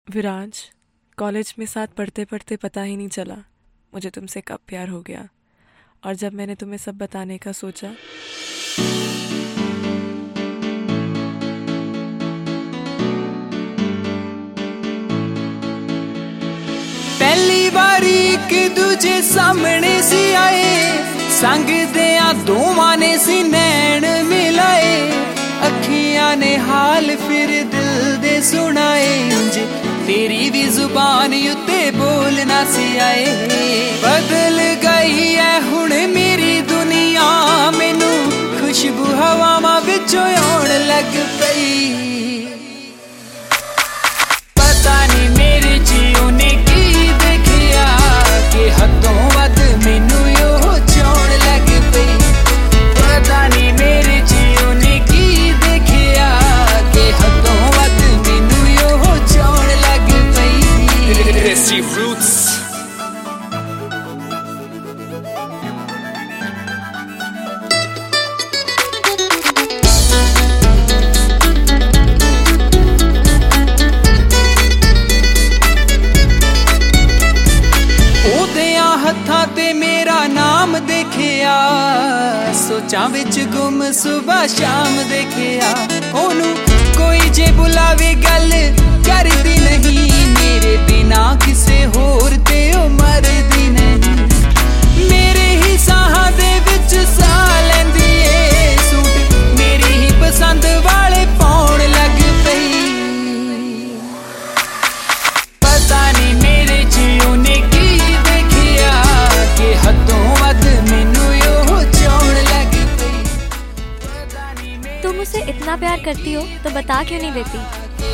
विराज, college में साथ पढ़ते पढ़ते पता ही नहीं चला मुझे तुमसे कब प्यार हो गया। और जब मैंने तुम्हें सब बताने का सोचा, पहली बारी एक दूजे सामने सी आए, संग दिया दोवां ने सी नैन मिलाए, अखियां ने हाल फिर दिल दे सुनाए, उंज तेरी भी जुबान उत्ते बोलना सी आए। बदल गई है हुण मेरी दुनिया, मैनू खुशबू हवावां विचों आउण लग पई। पता नहीं मेरे च उन्ने की देखिया कि हदों वध मैनू यो चाउण लग पई। पता नहीं मेरे च उन्ने की देखिया कि हदों वध मैनू यो चाउण लग पई। Desi Roots। हत्थां ते मेरा नाम देखिया, सोचां विच गुम सुबह शाम देखिया, ओनू कोई जे बुलावे गल करदी नहीं, मेरे बिना किसे होर ते ओ मरदी नहीं। मेरे ही साहां दे विच साह लैंदी ए, सूट मेरी ही पसंद वाले पाउण लग पई। पता नहीं मेरे च उन्ने तुम उसे इतना प्यार करती हो तो बता क्यों नहीं देती?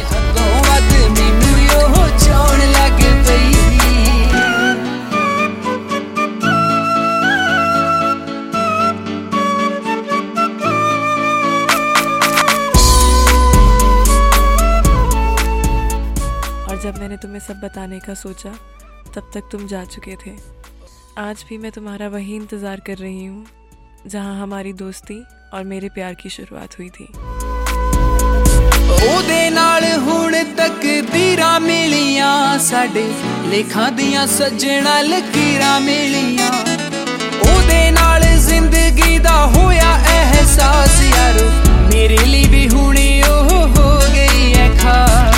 और जब मैंने तुम्हें सब बताने का सोचा, तब तक तुम जा चुके थे। आज भी मैं तुम्हारा वही इंतज़ार कर रही हूँ जहाँ हमारी दोस्ती और मेरे प्यार की शुरुआत हुई थी। ओदे नाल हुण तकदीरां मिलियां, साडे लेखां दियां सज्जणा लकीरां मिलियां, ओदे नाल जिंदगी दा होया एहसास यारो, मेरे लिए भी हुणे ओ हो गई है खास।